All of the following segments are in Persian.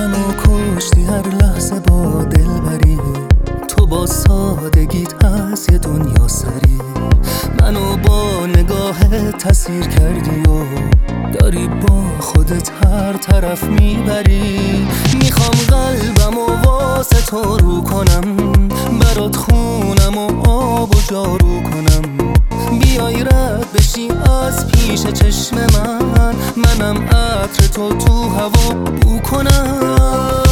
منو کشتی هر لحظه با دلبری، تو با سادگیت از یه دنیا سری. منو با نگاهت تسیر کردی و داری با خودت هر طرف میبری. میخوام قلبمو واسه تو رو کنم، برات خونم و آب و جارو کنم. بیای رد بشی از پیش چشم من، منم عطر تو تو هوا بو کنم.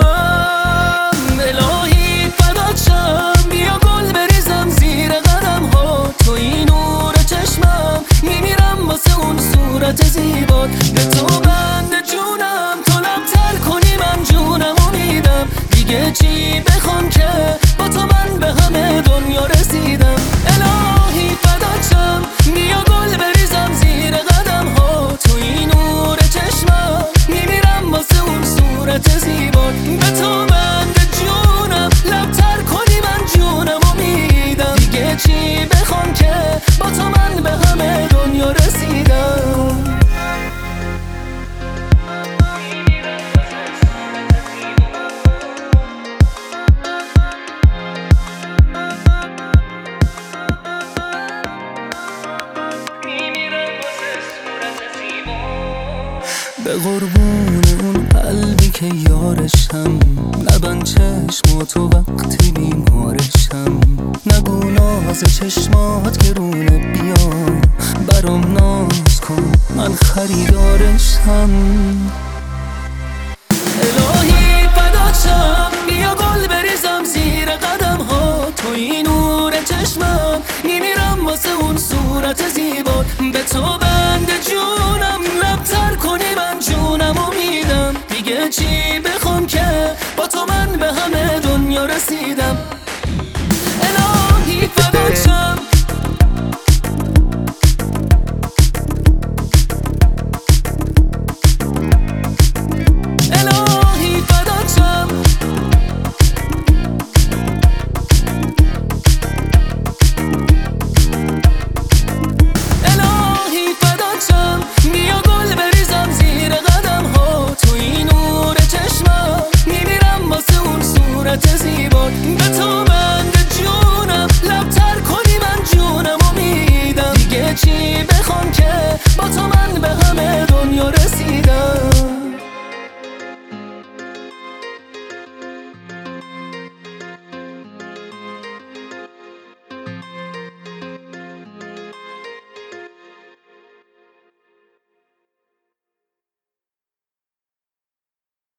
الهی فدات شم، بیا گل بریزم زیر قدم ها. تو این نور چشمم، میمیرم واسه اون صورت زیبات. به تو بند جونم، تو لبتر کنی من جونمو میدم. دیگه چی بخوام که با تو من به همه دنیا رسیدم. الهی فدات شم، بیا گل بریزم زیر قدم ها. تو این نور چشمم، میمیرم واسه اون صورت زیبات. به تو بند جونم، لبتر کنی من جونمو میدم. دیگه چی بخوام که با تو من به همه دنیا رسیدم. به قربون اون قلبی که یارشم، نبند چشماتو وقتی بیمارشم. نگو ناز چشمات گرونه، بیا برام ناز کن من خریدارشم. الهی فدات شم، بیا گل بریزم زیر قدم ها. تو این نور چشمم، میمیرم واسه اون صورت زیبات. به تو بند جونم، لبتر کنی من جونمو میدم. دیگه چی بخوام که با تو من به همه دنیا رسیدم.